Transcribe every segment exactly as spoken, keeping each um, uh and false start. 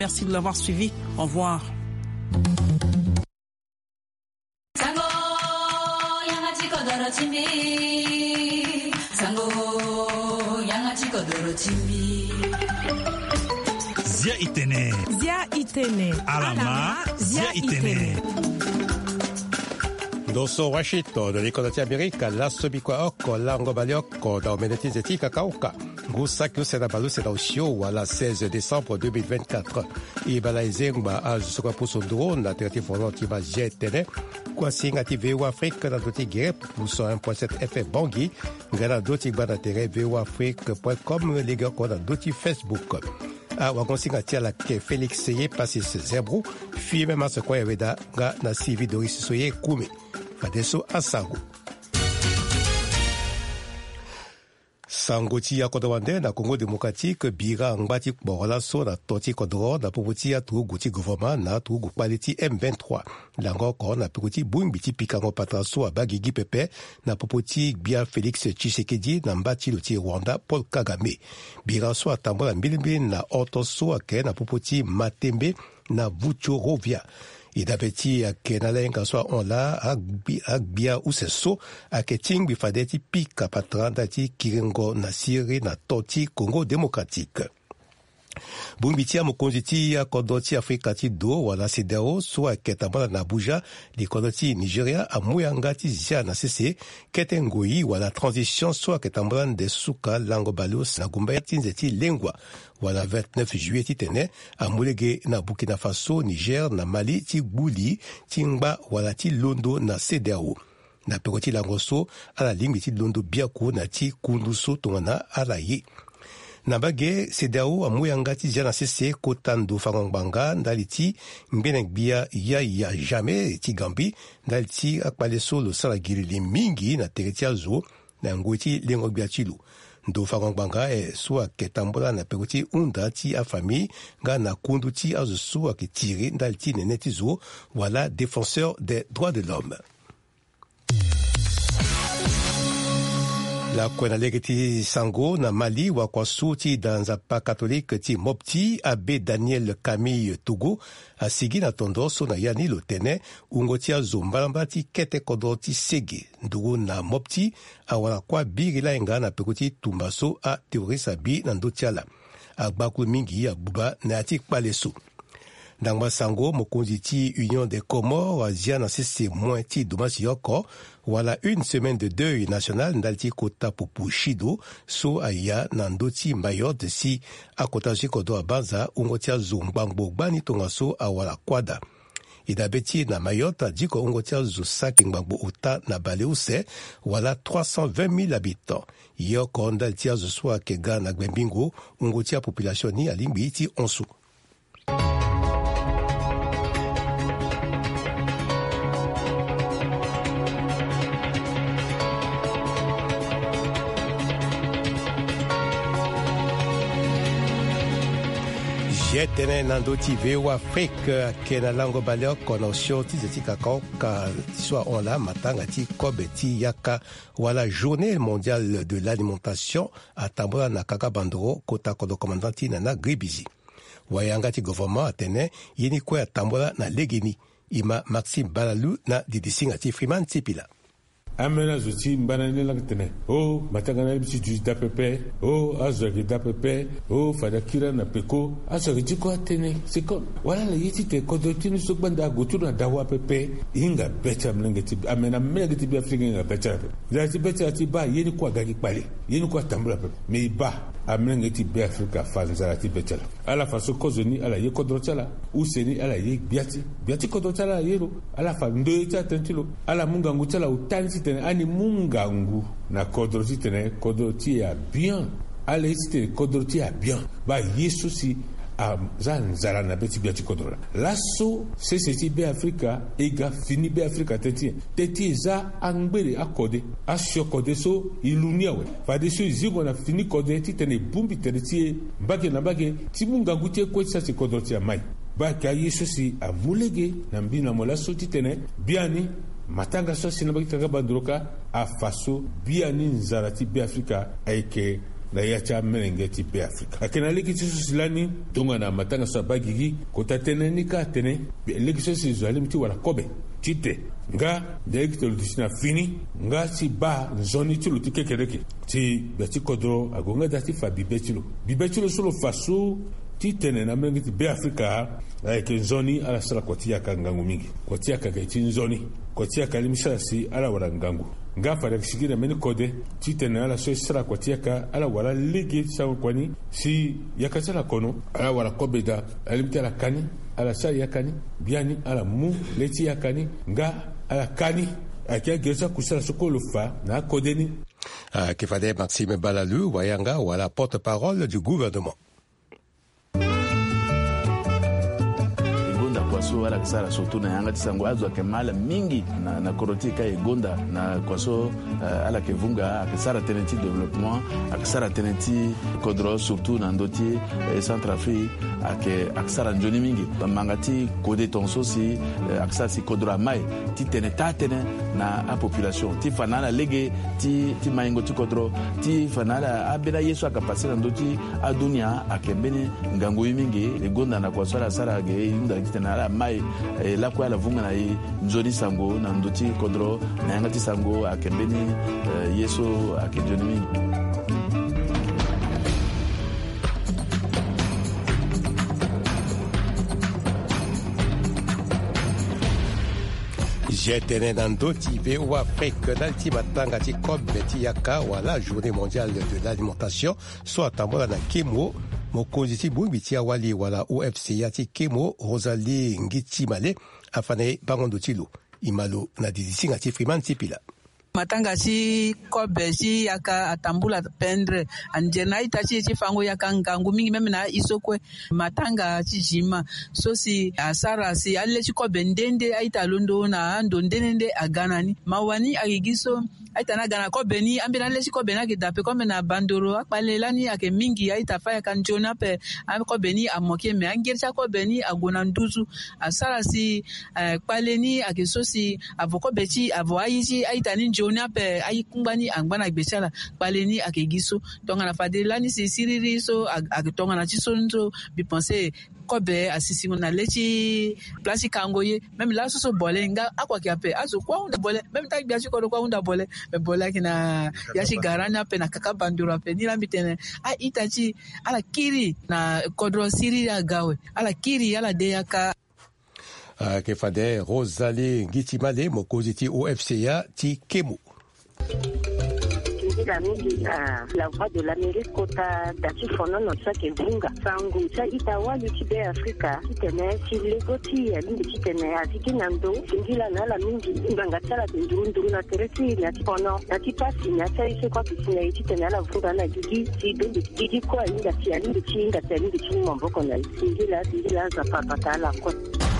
Merci de l'avoir suivi. Au revoir. Zia Itene. Zia Itene. Alama. Zia Itene. Doso Washington, l'école d'Amérique, la sobikwa oko, lango balioko, dans Meneti Zeti Kakaoka. Gusaki Senabalu Senaoshio, à la seize décembre deux mille vingt-quatre. Ibala Izengba, à Jusoka Pusunduro, la territoire volontiba Jetene, Kwasingati V O Afrique, dans Doti Guerre, pour cent un virgule sept F M Bangui, Gana Doti Banatere, V O Afrique point com, les gars, dans Doti Facebook. A wagonsinga tia la ke Félix Seye passé ce zebro, fille même à ce quoi yaveda, ga na civi Doris Soye Koumé. Fadeso Asango. Sangoti ya kodawande na Congo démocratique bira ngati borola so na toti kodro na poputi ya tu guti gouvernement na tu gupaliti M vingt-trois. Lango ko na petit bumbiti pikango patraso abagigi pepe na poputi bia Félix Tshisekedi na mbati loti Rwanda Paul Kagame. Bira so atambola mbilimbi na otoso ake na poputi Matembe na Vuchorovia. Idapeti ake nalenga so on la agbia useso ake ting bifadeti pika patranda ti kiringo na Syrie na toti Congo démocratique. Bumbitia mokonjiti ya kodoti Afrika ti do wala sideo so ake tambala na Abuja di kodoti Nigeria amuyanga ti zia na sese kete ngoi wala transition so ake tambala de suka lango balos na gumba ti nzeti lengwa wala vingt-neuf juillet ti tene amulege na Burkina Faso, Niger na Mali ti Guli ti ngba wala ti londo na C D A O. Na pekoti langoso ala lingbi ti londo biako na ti kunduso tongana ala ye. Na bage C D A O amuyanga ti zia na sese kotando fangongbanga ndali ti mbene bia ya ya jamais ti Gambi ndali ti akpaleso lo sala girili mingi na teretia zo na ngoi ti lengo bia tilu. Ndo fangongbanga e so ake tambola na pekoti unda ti a famille nga na kundu ti azo so ake tiri ndali ti nene ti zo wala défenseur des droits de l'homme. La kwenalege ti Sango na Mali wa kwa suti dans zapa catholique ti Mopti abbé Daniel Camille Togo a sigi na tondoso na yani lotene ungo ti azombalamba ti kete kodo ti sege ndugu na Mopti awala kwa birila enga na pekoti tumbaso a terrorista bi na ndotiala agbakulu mingi ya buba na ti kpaleso. Dans Sango, mokonzi ti Union des Comores, azia na sese moins ti domasi yoko, wala une semaine de deuil national ndalti kota pupu shido, so aya nandoti Mayotte si akota jikodo abanza ungotia zombangbo bani tongaso awala kwada. Idabeti na Mayotte diko ungotia zo saki ngbangbo uta na Baleuse, wala trois cent vingt mille habitants. Yoko ndalti zo soa kega na Gbembingo, ungotia population ni alimbi ti onsu. Jetene nandoti V O Afrique kena lango baleo konosio ti zeti kakao ka soit on la matanga ti kobe ti yaka wala journée mondiale de l'alimentation a tambola na kaka bandoro kota kodo commandant na gribizi. Wayanga ti gouvernement atene yini kwa tambola na legeni ima Maxime Balalu na didisinga ti Freeman Tipila. Amena zuti mbanane langtene o matangana bisi juita pepe o azwagi da pepe o fadakira na peko azwagi ko atene c'est comme voilà la yiti te kodotini sokbanda gotuna dawa pepe inga becha mlengeti amena mlengeti bi afrika inga becha za ti becha ti ba yeni kwa gagi pale yeni kwa tambula pepe me ba amlengeti bi afrika fanza ti becha ala faso kozoni ala ye kodrochala useni ala ye biati biati kodrochala yero ala fa ndo eta tentilo ala munga nguchala utansi ani mungangu na kodroti tene kodroti ya bien ale iste kodroti ya bien ba yesu si a zan zara na beti biati kodrola lasso se se ti be afrika ega fini be afrika teti teti za angbere akode asho kode so ilunia we fa de so zigo na fini kode ti tene bumbi tene ti mbage na mbage ti mungangu ti ko sa se kodroti ya mai ba ka yesu si a mulege na mbina mola so ti tene biani matanga so sinabaki kaka bandroka a faso biani nzarati be afrika aike na yacha menenge ti pe Afrika akena leki ti susilani tonga na matanga sa bagigi kota tene ni ka tene leki so si zwali mti wala kobe tite nga deki to lutisina fini nga si ba zoni ti luti kekereke ti beti kodro agonga dati fa bibetilo bibetilo solo fasu ti tene na menenge ti be Afrika like nzoni ala sala kwatia ka ngangu mingi kwatia ka ke ti nzoni kwatia ka limisa si ala wala ngangu nga fara kisigina meni kode ti tene ala so sala kwatia ka ala wala ligi sa kwani si yakasala kono ala wala kobeda alimta ala kani ala sa yakani biani ala mu leti yakani nga ala kani akia gesa kusala sokolo fa na kodeni ah, Kefade Maxime Balalu Wayanga wala porte-parole du gouvernement. Kwaso ala kisara surtout na yanga tisango azwa kemala mingi na na korotika egonda na kwaso uh, ala kevunga akisara tenenti development akisara tenenti kodro surtout na ndoti eh, Centrafrique ake akisara njoni mingi mangati kode tonso si uh, akisara si kodro mai ti teneta tene na a population ti fanala lege ti ti maingo ti kodro ti fanala abena yesu akapasira ndoti adunia akembene ngango mingi egonda na kwaso ala sara ge inda kitena mai eh, la kwa la vunga na i nzoni sango na ndoti kodro na yanga ti sango akembeni eh, yeso akenjoni mingi. Jetene nando ti ve ou Afrique d'alti matanga ti kob beti yaka wala journée mondiale de l'alimentation soit tambola na Kemo mokonzi ti bungi ti awali wala O F C ya ti Kemo Rosalie Ngitimale afane bangondo ti lo imalo na dizisinga ti Freeman Tipila. Matanga si kobe si yaka atambula pendre anjena itachi chi fango yaka ngangu mingi meme na isokwe matanga chi jima so si asara si alle chi kobe ndende aita londo na ando ndende aganani mawani agigiso aita na gana kobe ni ambina alle chi kobe na kidape kome na bandoro akpalelani ake mingi aita faya kanjona pe am kobe ni amoke me angircha kobe ni agona nduzu asara si akpaleni ake so si avoko bechi avo ayichi aita ni jona pe ayi kumbani angbana gbechala paleni akegiso tonga na fadela ni sisiriri so agitonga na chisonzo bi penser kobe asisingo na lechi place kangoye même là so bolenga akwa kiape aso kwa unda bole même ta biachi ko kwa unda bole me bola kina yashi garana pe na kaka bandura pe ni lambitene a itachi ala kiri na kodro siri agawe ala kiri ala deyaka. Uh, Kefade Rosalie Ngitimale mokonzi ti O F C ya ti Kemo. La mingi na la voix de l'Amérique kota dati fono no sake vunga sangu sa itawa yutibe Afrika kitene si legoti ya lingi kitene aziki nando singila na la mingi mbanga tsala nduru nduru na tereti ya fono na tipasi na sa ise kwa kisina kitene la vunga na gigi si bendi gigi kwa inga si alingi chinga tsalingi chinga mboko na singila singila za papa tala kwa.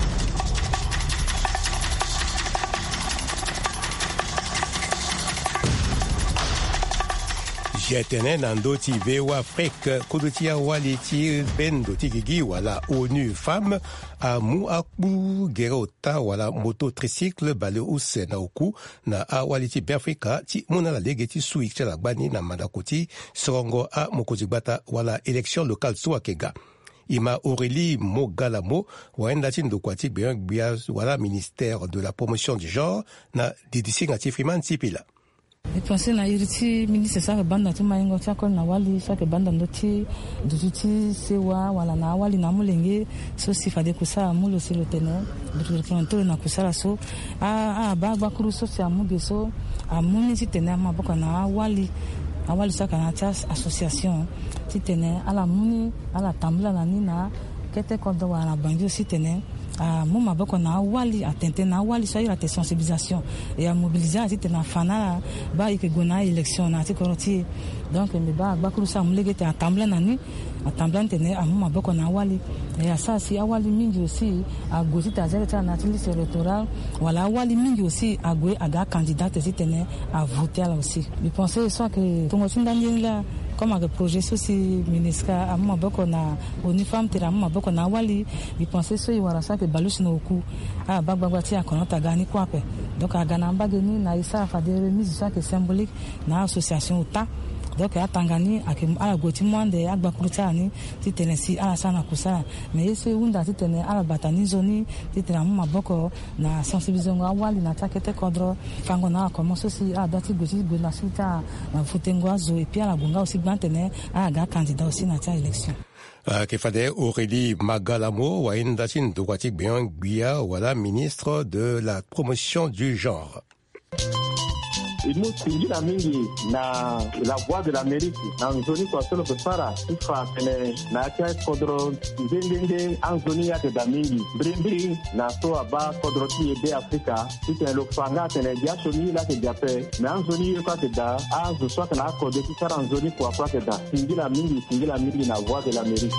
Jetene nando ti ve ou Afrique kuduti awali ti bendo ti gigi wala ONU Femmes a mu akbu gerota wala moto tricycle bale use na oku na awali ti Afrika ti muna la lege ti suik ti la gbani na mandakoti sorongo a mokozi gbata wala élection locale so akega. Ima Aurélie Mogalamo waenda ti ndokwa ti gbia wala ministère de la promotion du genre na didisinga ti Freeman Tipila. E pensé na iriti ministre sa banda tu maingo cha ko na wali sa ke banda ndoti dututi sewa wala na wali na mulenge so sifade kusa mulo silo tene dutu na kusala so a a ba ba kuru so sia muge so a muni ti tene ma boka na wali awali sa kana cha association ti tene ala muni ala tambla na nina kete ko do wala banjo si tene a muma boko na wali atente na wali so ira te sensibilisation et à mobiliser ati na fana ba ike gona élection na ati koroti donc me ba ba kuru sa mulege te atambla na ni atambla tene a muma boko na wali et à ça si awali mingi aussi a gozi ta zere ta na liste électorale wala awali mingi aussi a gwe aga candidate si tene a voter là aussi je pensais soit que tout le monde là comme un projet soci ministère à moi beaucoup na uniforme tera moi beaucoup na wali il pensait so iwara ça que balus no ku ah bagbagwati akonota gani kwape donc agana mbageni na isa fa de remise ça que symbolique na association uta donc atangani ala goti mwande agba kurutani titene si ala sana kusala mais yeso unda titene ala batani zoni titene mu maboko na sensibilisation awali na takete kodro fango na commence aussi a dati goti go na sita na futengo azo et puis ala gunga aussi bantene ala ga candidat aussi na ta élection. Uh, Kefade Aurélie Magalamo wa indachin Douatik Bian Guia wala ministre de la promotion du genre. Nous singila mingi na la voix de l'Amérique na nzoni kwa solo kusara ifa kene na kia kodro zengenge anzoni ya da mingi brimbiri na so aba kodro ti ebe Afrika ite lo fanga tene dia shoni la ke jape na anzoni kwa ke da azu so kana ko de ti sara anzoni kwa kwa ke da singila mingi singila mingi na voix de l'Amérique.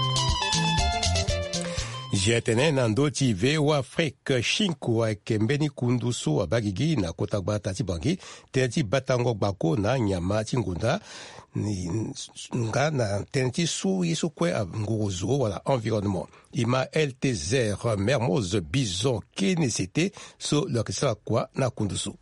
Jetene nando ti ve wa Afrique shinku wa kembeni kundusu wa bagigi na kotagba tati bangi tenti batango bako na nyama tingunda nga na tenti su isu kwe nguzo wala environnement ima L T Z Mermoz Bison kenesete so lokisa kwa na kundusu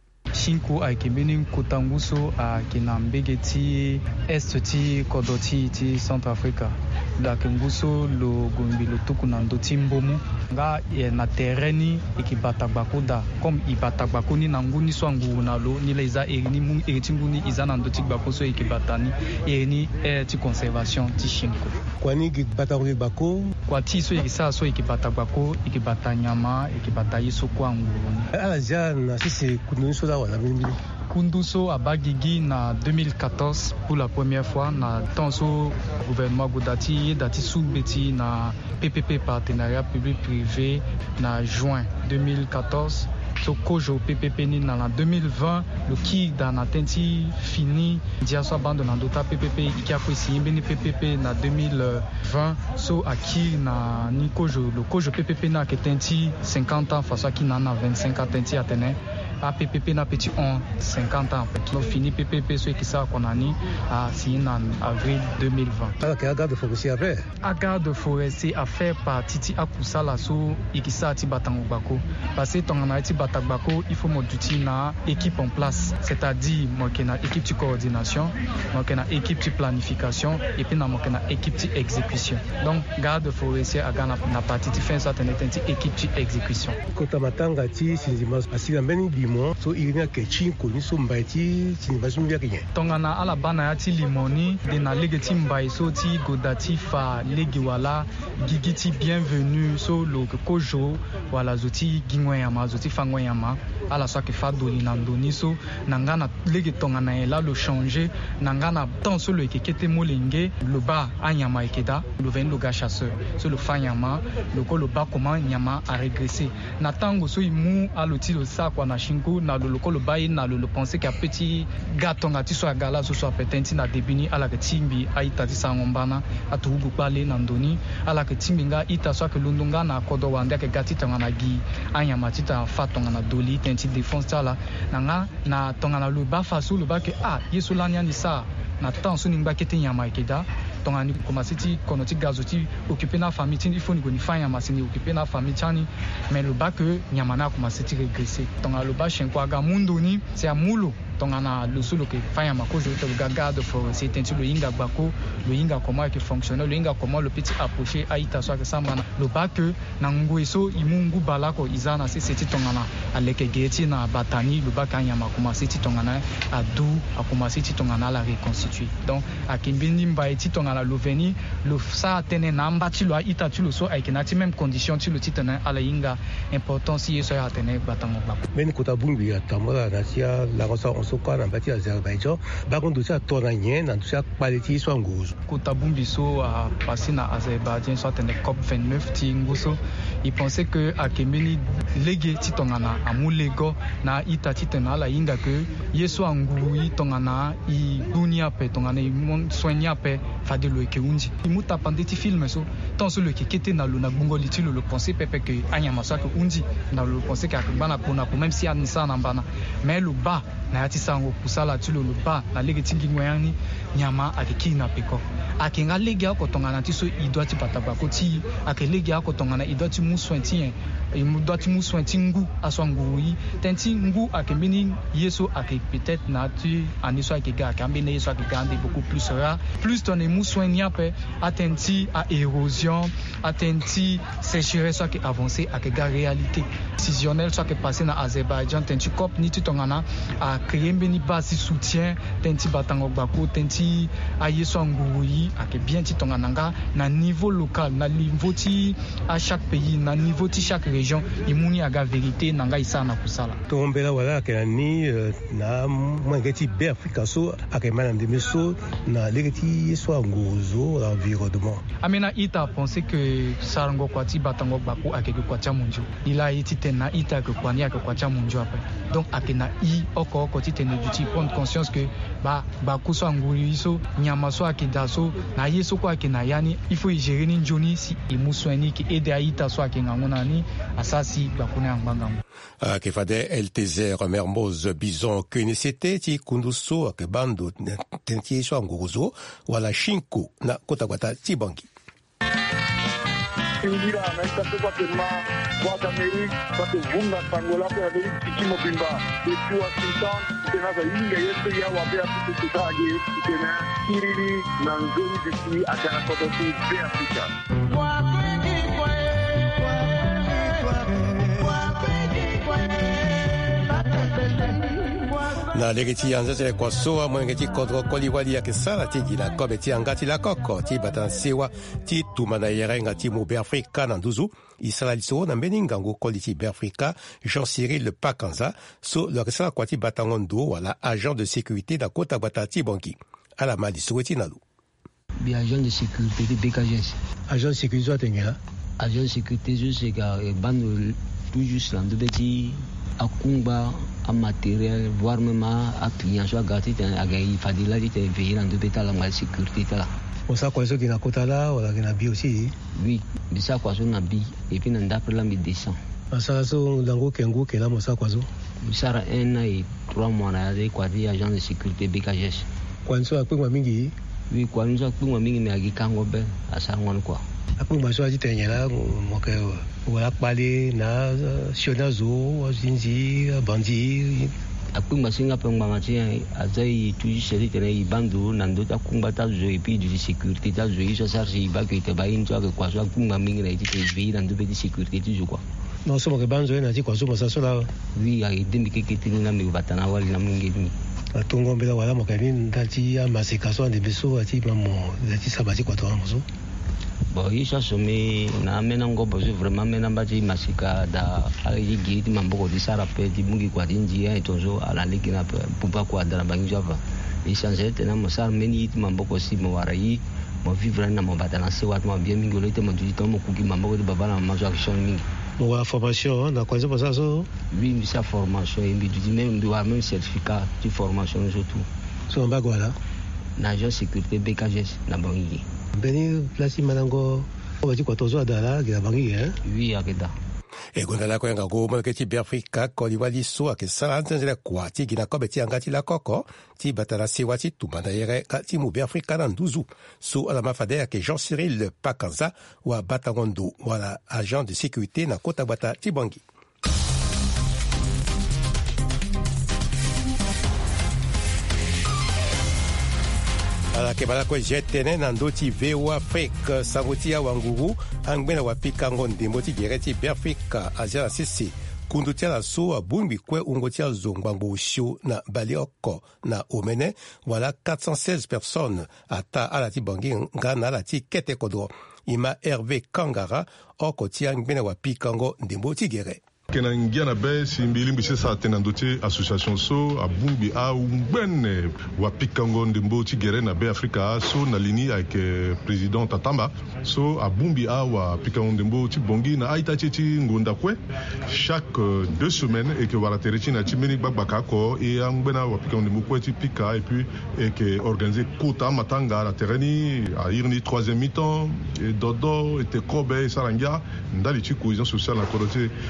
Shinku a kembeni kutanguso a kinambegeti est ti kodoti ti Centrafrica da kenguso lo gombi lo tuku na ndoti mbomu nga e na tereni ikibatagbako da comme ibatagbako ni na nguni so ngu na lo ni leza erini mu eriti nguni izana ndoti gbako so ikibatani erini e ti conservation ti shinku kwani ikibatagbako bako kwa ti so ikisa so ikibatagbako ikibatanyama ikibata yiso kwa ngu ala jana sisi kununiso da wala mimi Kunduso à Bagigi na deux mille quatorze pour la première fois na tanso gouvernement Godati dati soubeti na P P P partenariat public privé na juin deux mille quatorze so kojo P P P ni na la deux mille vingt le qui dans la tenti fini dia so bande na dota P P P qui a signé beni P P P na deux mille vingt so aki na ni kojo le kojo P P P na que tenti cinquante ans face à qui na na vingt-cinq ans tenti atene a P P P na petit on cinquante ans donc fini P P P so qui ça qu'on a ni à signé en avril deux mille vingt. Alors que garde forestier après a garde forestier a fait par Titi Akusa la so ikisa ti batango bako parce que ton ana ti batagbako il faut moduti na équipe en place c'est-à-dire moi qui na équipe de coordination moi qui na équipe de planification et puis na moi qui na équipe de exécution donc garde forestier a gana na partie ti fin ça tene tenti équipe de exécution kota matanga ti sinzima asila mbeni limon so irina kechi koni so mbaiti sinzima so mbia kenye tongana ala bana ya ti limoni de na legeti mbai so ti godati fa legi wala gigiti bienvenue so lo kojo wala zoti gingwe yama zoti fangwe yama ala so ke fa doli na ndoni so nangana legi tongana ela lo changer nangana tant so lo ekekete molenge lo ba anyama ekeda lo ven lo ga chasseur so lo fanyama lo ko lo ba comment nyama a régresser na tango so imu aloti lo sa kwa na shingo na lo ko lo ba na lo lo penser ka petit gatonga ti so agala so so petenti na debini ala ke timbi aita ti sangombana atugu pale na ndoni ala ke timbi nga ita so ke lundunga na kodo wande ke gati tongana gi anyama ti ta fa tongana doli tenti défense tala nanga na tongana lo ba fa so lo ba ke ah yeso lanya ni sa na temps so ningba kete nyama ekeda tongani commencer ti konoti gazoti occuper na famille ti il faut ni go ni fa nyama sini occuper na famille tani mais lo ba que nyama na commencer ti régresser tongana lo ba shen kwa ga mundo ni c'est amulo tongana lo solo ke fa nyama ko je te gaga de forestier tenti lo inga gbako lo inga comment que fonctionne lo inga comment le petit approcher aita so que sambana lo ba que na ngwe so imungu balako izana se seti tongana aleke geti na batani lo ba ka nyama commencer ti tongana adu a commencer ti tongana la reconstituer donc a kimbini mba ti tongana lo veni lo sa tene na mbati lo ita ti lo so ai kenati même condition ti lo ti tene ala inga importance yeso ya tene batango ba men kota bungbi ya tamora na tia la rosa on so kwa na mbati Azerbaïdjan ba kondo tia tona nyen na tia quality so nguzo kota bungbi so a passé na Azerbaïdjan so tene COP vingt-neuf ti nguzo il pensait que a kembeni lege ti tongana amulego na ita ti tene ala inga que yeso angui tongana i dunia pe tongana i mon soigna pe fade lo ke unji imuta pande ti film so tant so lo ke kete na lo na bungoli ti lo lo penser pepe que anyama so ke unji na lo penser ka bana kona ko même si anisa na bana mais lo ba na yati sango kusala ti lo lo ba na lege ti ngingwe yani nyama ake kidnappé ko ake nga legia ko tongana ti so idwati patabako ti ake legia ko tongana idwati muswenti idwati muswenti ngu aswa ngu yi tenti ngu ake mbini yeso ake peut-être na tu aniso ake ga ake mbini yeso ake gande beaucoup plus rare plus ton muswenti ape atenti à érosion atenti sécheresse ake avancé ake ga réalité décisionnelle soit que passé na Azerbaïdjan tenti cop ni tu tongana a créer mbini base soutien tenti batango bako tenti a yeso ngu yi ake bien ti tongana nga na niveau local na niveau ti à chaque pays na niveau ti chaque région imuni aga vérité nanga isa na kusala tombela wala ke ni na mwangeti be Afrika so akemana ndemeso na legeti so ngozo l'environnement amena ita penser que sarango kwati batango bako akeke kwacha munjo ila iti tena ita ke kwani ake kwacha munjo après donc akena i oko oko ti tene du ti prendre conscience que ba bako so nguri so nyama so akidaso na yeso kwa akena yani il faut y gérer ni njoni si imuswani ki ede aita so akenga ngona ni asasi bakuna ngbangango a ke fade L T Z Mermoz Bison Kunisete ti kunduso ke bando tenti so ngozo wala shinku na kotagwata ti bangi Ingira na itato kwa tema kwa Amerika kwa vunga sangola kwa de tikimo bimba de tu Washington tena za inga yesu ya wabea kitu kitaje tena kiriri na nzuri disi akana kwa tu be Afrika kwa kweli kwa na legeti anza kwa soa mwengeti kodro koliwali ya kesala ti gila kobe ti angati la koko ti batansewa ti tumana yerenga ti mo Afrika na nduzu isala liso na beninga ngo koliti Afrika Jean-Cyril Pakanza so le kesala kwa ti batangondo wala agent de sécurité da kota batati banki ala mali soueti nalu bi agent de sécurité de B K G S agent de sécurité atengela agent de sécurité juste ga bando tout juste là de petit akumba a matériel voire même à client soit gâté à gagner fadila dit veiller dans de bétal la mal sécurité là on ça quoi ça qui na kota là wala qui na bi aussi oui mais ça quoi ça na bi et puis nda après la mi descend ça so dango kengo ke la mo ça quoi ça ça ra un an et trois mois na de quoi dit agent de sécurité B K G S kwa nso akpengwa mingi oui kwa nso akpengwa mingi mais akikango be asa ngwan quoi après moi je dis tenyela mo ke wala pale na sionazo zinzi bandi akumba singa pengba mati azai tuji seri tene ibando nando ta kumba ta zo et puis de sécurité ta zo iso sarsi ba ke te ba into ke kwa so akumba mingi na iti te vi nando be de sécurité tu quoi non so mo ke banzo na ti kwa so mo sa so la oui ai demi ke ke tinga mi batana wali na mingi mi atungo mbela wala mo ke ni ndati ya masika so ande beso ati mamo ati sabati kwa to mo bon isa somi na mena ngobo je vraiment mena baji masika da ali gidi mamboko di sarape di mungi kwa dinji ya itozo ala likina pupa kwa dara bangi java isa zete na mosar meni mamboko si mo warai mo vivre na mo batana se wat mo bien mingi loite mo di tomo kuki mamboko di baba na mazo action mingi mo wa formation na kwa ça so oui mi sa formation et mi di même do même certificat de formation surtout so mbago là na agent sécurité B K G S na bangi beni place manango obati kwa tozo adala gila bangi eh oui akeda e gonda la kwenga go mo ke ti Afrika ko liwali so ke sala nzela kwa ti gina ko beti angati la koko ti batala sewa ti tumanda yere ka ti mo Afrika na nduzu so ala mafade ke Jean-Cyril Pakanza wa batangondo wala agent de sécurité na kota bata ti bangi. ala ke bala ko jetene na ndoti V O Afrique sangotia wanguru angbena wapikango ndembo ti gereti Afrika azia sisi kundutia la so abumbi kwe ungotia zongbango shio na balioko na omene wala quatre cent seize personnes ata ala ti bangi ngana ala ti kete kodro ima Hervé Kangara oko ti angbena wapikango ndembo ti gere kena ngiana be simbili mbise sa tenandote association so abumbi a ungben wa pikango ndembo tigere na be Afrika so na lini avec président Tatamba so abumbi a wa pikango ndembo tibongi na aita titi ngonda kwe chaque deux semaines et que wala tereti na timeni bagbaka ko et angbena wa pikango ndembo kwe ti pika et puis et que organiser kota matanga la tereni a irni troisième mi-temps et dodo et te kobe sarangia ndali ti cohésion sociale na korote et association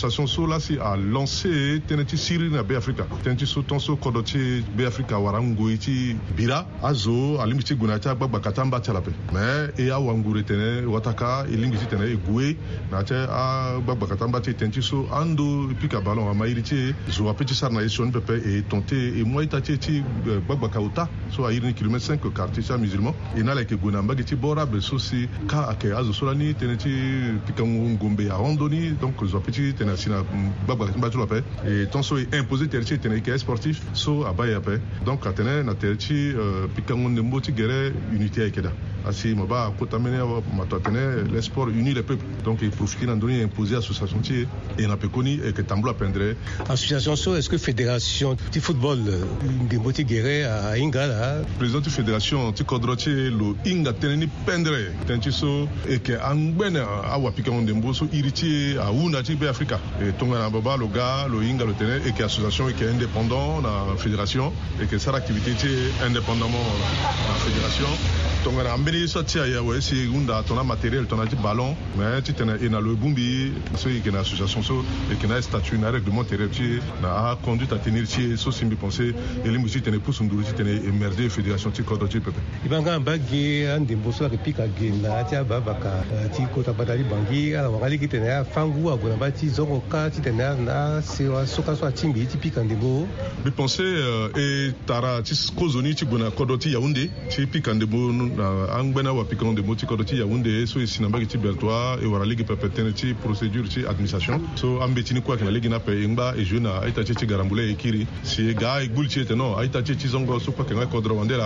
association so là si a lancé teneti siri na be Africa teneti so tonso kodoti be Africa warango iti bira azo alimiti gunata gbagba katamba chalape mais e a wangure tene wataka elimiti tene egwe na te a gbagba katamba te teneti so ando pika ballon a mairiti zo apeti sarna eson pepe et tenter et moi tati ti gbagba kauta so a irini kilomètre cinq quartier sa musulman et na like gunamba ti bora be so si ka ake azo solani teneti pika ngombe a randoni donc zo apeti tene sina gbagba katamba chalape et tonso est imposé terti tene ke sportif so abaya pe donc atene na terti pika ngonde mboti gere unité ekeda asi maba kotamene matotene les sports unis les peuples donc il profite d'en donner imposé association ti et na pekoni et que tambula pendre association so est-ce que fédération ti football de mboti gere a ingala président de fédération ti kodrochi lo inga teneni pendre tenchi so et que angbena awa pika ngonde mboso iriti a una ti be Africa et tonga na baba lo ga lo inga lo tene et que association et que indépendant na fédération et que ça activité ti indépendamment la fédération tonga na mbeni so ti ya we si unda tona matériel tona ti ballon mais ti tene ina lo bumbi so et que na association so et que na statut na règlement intérieur ti na conduite à tenir ti so simbi penser et limu ti tene pousse nduru ti tene émerger fédération ti kodo ti pepe ibanga mbagi ande mboso repika gena ti ababaka ti kota badali bangi ala wangali ki tene fangu agona ba ti zongo ka ti tene na se wa soka so timbi ti pika ndebo bi penser et tara ti kozoni ti gona kodo ti Yaoundé ti pika ndebo na angbena wa pika ndebo ti kodo ti Yaoundé so sinambagi ti bertois et wara ligi pepe tene ti procédure ti administration so ambetini kwa kana ligi na pe ingba e jeuna aita ti garambule e kiri si ga e gulti te no aita ti zongo so kwa kana kodro wandela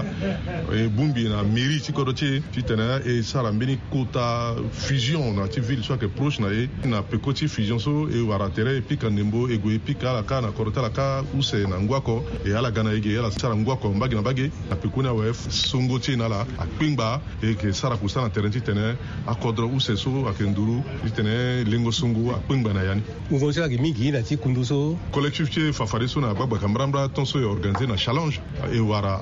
e bumbi na mairie ti kodo ti ti tene e sara mbeni kota fusion na ti ville so que proche na e na pekoti fusion so e wara tere pika ndembo e go e pika la kana korota la ka use na ngwako e ala gana ege ala sara ngwako mbagi na bagi na pekuna wef songo ti na la akpingba e ke sara kusa na terrain ti tene akodro use so akenduru ti tene lengo songo akpingba na yani uvo sala ki mingi na ti kunduso collectif ti fafari so na gbagba kambrambra tonso e organisé na challenge e wara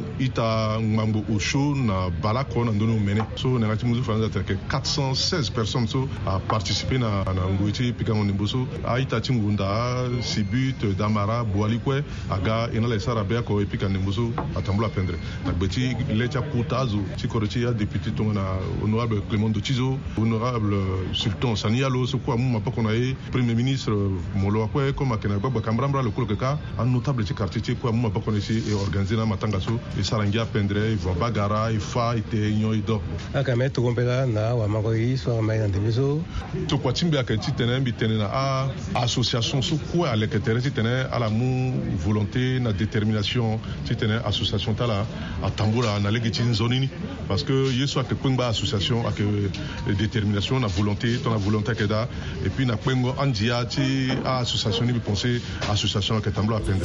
ita ngambo osho na balako na ndono mene so na ngati muzu franza que quatre cent seize personnes so a participé na na ngoti pikango nimboso a ita tingunda sibut damara boalikwe aga ina la sara be ko epika nimboso atambula pendre na beti lecha kutazo tikorochi ya député to na honorable Clément Dotizo honorable Sultan Sanialo so kwa muma pako na e premier ministre molo akwe ko makena gbagba kambrambra le kolokeka un notable ti quartier ti kwa muma pako na si e organiser na matanga so e sarangia pendre va bagara e fa ite nyo ido aka meto gombela na wa magoi so mai na demeso to kwa timbe aka ti tene bi tene na a association so kwa ale ketere ti tene ala mu volonté na détermination ti tene association tala atambula na legiti nzonini parce que yeso aka kwengba association aka détermination na volonté ton na volonté keda et puis na kwengo andia ti a association ni bi penser association aka tambula pendre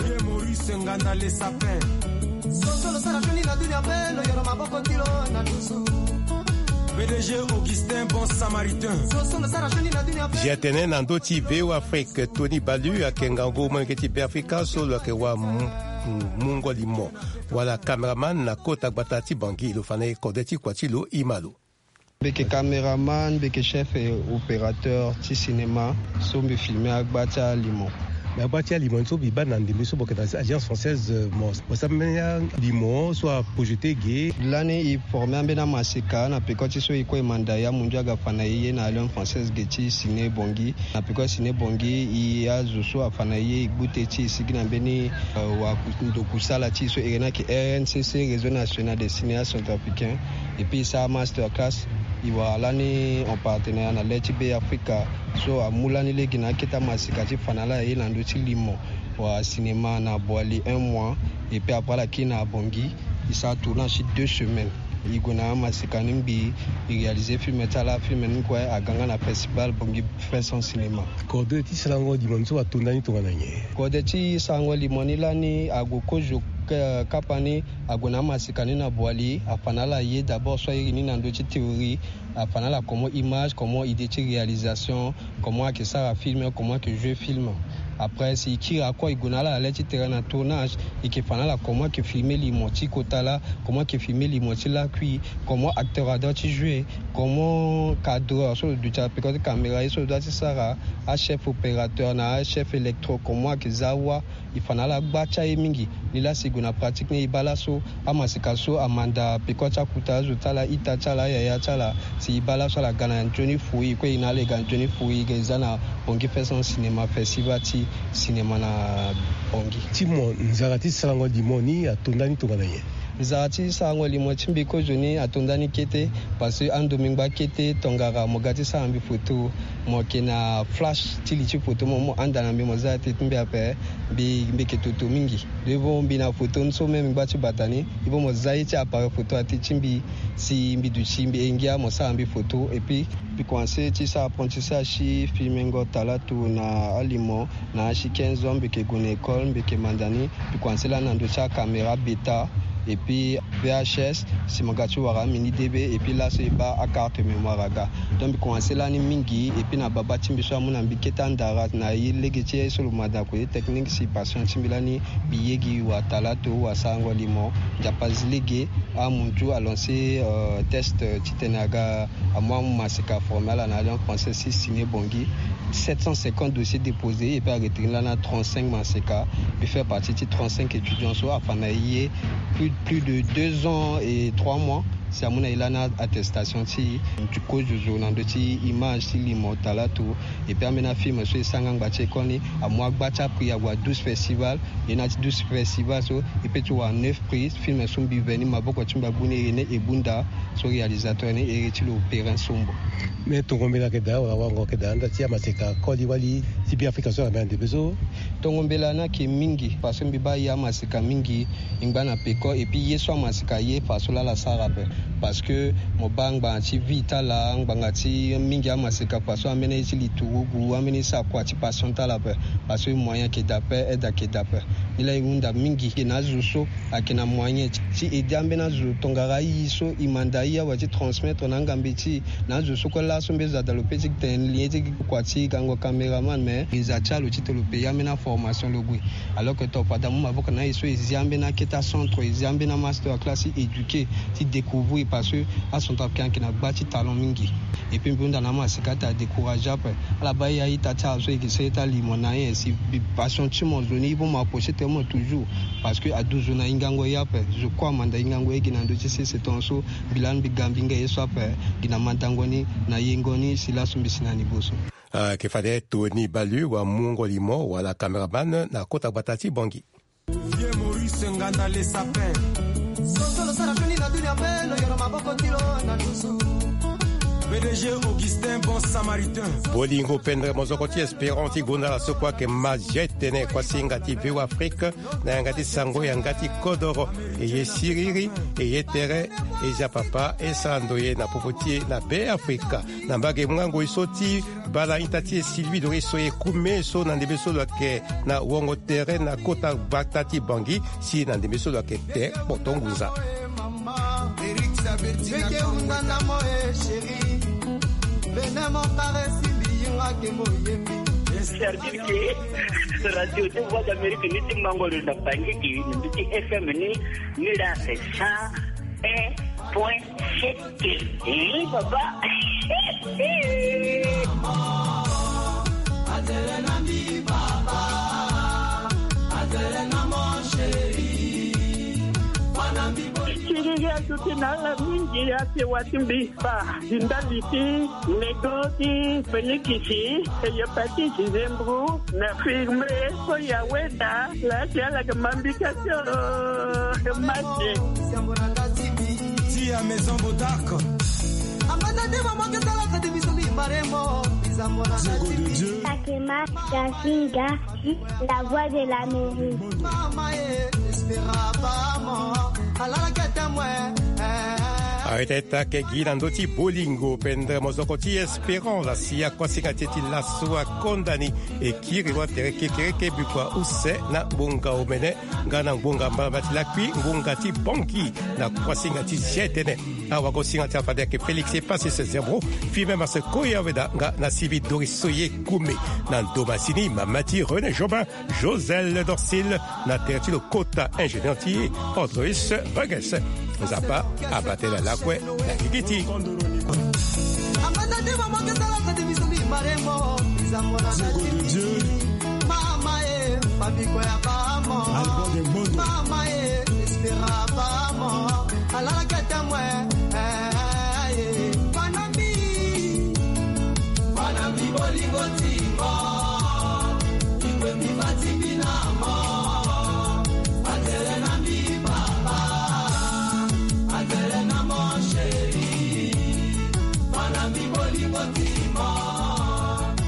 P D G Augustin Bon Samaritain. Jatene nando ti veo Afrique Tony Balu akengango mangeti be Africa solo ke wa mungo limo wala cameraman na kota batati bangi lo fane kodeti kwatilo imalo beke cameraman beke chef et opérateur ti cinéma so me filmer agbata limon mais Batia Limon so bi ban ndimbi so boka agence française mo ça mena Limon soit projeté gay l'année il formé ambena masika na pekoti so iko manda ya munja ga fana ye na alliance française geti Ciné Bongi na pekoti Ciné Bongi i azu so afana ye igute ti sigina beni wa ndokusala ti so irena ki R N C C réseau national des cinéastes centrafricains et puis ça masterclass iwa lani en partenariat na Leti Be Africa so amulani legi na kita masikati fanala ye na ndoti Limon wa cinéma na boali un mois et puis après la kina Bongi il s'est tourné sur deux semaines igona masikani mbi réaliser film tala film nkwa aganga na festival Bongi fait son cinéma code ti salango Limon so atundani to wananye code ti salango Limon lani agokojo kapani agona masikani na boali afanala ye d'abord soit ni na ndoti théorie afanala comment image comment idée de réalisation comment que ça filme comment que je filme après si kira quoi igonala la leti terrain na tournage et qui fana la comment que filmer les moti kotala comment que filmer les moti la qui comment acteur a doit jouer comment cadre sur le ducha parce que caméra sur doit sara a chef opérateur na chef électro comment que zawa il fana la bacha e mingi ni la sigona pratique ni balaso amasikaso amanda pekocha kutazo tala ita chala ya ya chala si balaso la gana Johnny Fui ko ina le gan Johnny Fui gezana bongi fait son cinéma festival ti cinéma na bongi timo nzarati salango dimoni atondani to banaye nzarati salango limo chimbi ko joni atondani kete parce que en domingba kete tongara mogati sa ambi photo mo kena flash tilichi photo mo andana mbi mozati tumbi ape bi mbi ketuto mingi devo mbi na photo nso même ngbachi batani ibo mozaiti appareil photo ati chimbi si mbi du chimbi engia mo sa ambi photo et puis puis commencer ti sa apprentissage chi filmingo talatu na alimo na chi quinze ans mbi ke gone école mbi ke mandani puis commencer là nando cha caméra bêta et puis V H S si magatu wara mini D B et puis là c'est pas à carte mémoire aga donc commencer là ni mingi et puis na baba timbi so amuna mbiketa ndara na yilegetie sur le madako technique si patient timbilani biyegi wa talato wa sango limo japaz lege a muntu a lancé euh, test titenaga à moi masika formal na alliance français si signé bongi sept cent cinquante dossiers déposés et puis arrêter là na trente-cinq masika puis faire partie de trente-cinq étudiants so afana yé plus plus de deux ans et trois mois si amuna ilana attestation ti du cause du journal de ti image ti limotala tout et puis amena film so sangang bache koni a moi bacha prix à douze festivals et na douze festivals so et puis tu as neuf prix film so bi veni maboko tumba buni rene e bunda so réalisateur ne et ti l'opéra sombo mais tongombela keda wa wango keda anda ti amaseka koli wali ti bi afrika so la main de bezo tongombela na ki mingi parce que biba ya maseka mingi ingba peko et puis yeso maseka ye fasola la sarape parce que mo bangba ti vita la ngba ti mingi amaseka faso amene ti litugu amene sa kwa ti passion la parce que moyen que d'appel et que d'appel il a une mingi na zuso akina moyen ti edambe na zu tongara yiso imanda ya wa ti transmettre na ngambiti na zuso ko la sombe za dans le petit ten lien ti kwa ti gango cameraman mais ils a chalo ti le pays amena formation le gui alors que to pada mo mavoka na iso izambe na keta centre izambe na master class éduquer ti découvrir parce que à son temps qui na bati talent mingi et puis bunda na masika ta décourager après la ba ya ita cha so ki se ta limona ye si passion ti mo zoni bo ma poche te mo toujours parce que à douze na ingango ya pe je crois manda ingango e gina ndo ti c'est ton so bilan bi gambinga yeso après gina mantangoni na yengoni sila sumbisina ni boso uh, ke fade Tony Balu wa Mungo Limo wa la cameraman na kota batati bongi Vieux Maurice Nganda les sapins Solo sara fini na dunia beno yoro maboko tilo na nusu P D G Augustin Bon Samaritain Bolingo pendre mozokoti espéranti gona la sokwa ke majetene kwa singati viu Afrique na ngati sango ya ngati kodoro eye siriri eye tere eja papa esandoye na popotie na be Afrika na mbage mwango isoti bala intati Sylvie do isoye kume so na ndebeso lake na wongo tere na kota batati bangi si na ndebeso lake te botonguza Eric Sabeti Veke undana moe chéri Bene mon pare Sylvie ngake moyembi C'est-à-dire que la radio de voix d'Amérique ni timbango na bangi ki ni F M ni ni la c'est ça un point sept et baba Adele na mi baba Adele na mon chéri Wana mi Kiriya tutina la mingi ya te watimbi pa indaliti negoti fenikisi ya pati zembru na firme ko ya weda la ya la mambikasio mache ti a maison bodarko amana de mama que tala ka diviso bi maremo bizamona de Takema Yasinga la voix de l'Amérique mama e espera pas moi ala la que te moi Aiteta ke gilando ti bolingo pendre mozoko ti esperant la sia kwasinga teti la sua kondani e kiri wa tere ke kere ke bukwa use na bunga omene ngana bunga mbabati la kwi bunga ti bonki na kwasinga ti jetene awa ko singa ta fade ke Felix e passe ce zebro fi même à ce koya veda nga na sivi Doris Soye kume na Domasini Mamati René Jobin Josel Dorsil na tertilo kota ingénieur ti Androis Bages Zapa abate la lakwe la kikiti Mama e Fabiko ya bamo Mama e espera bamo Alala kata mwe Panami Panami bolingo timo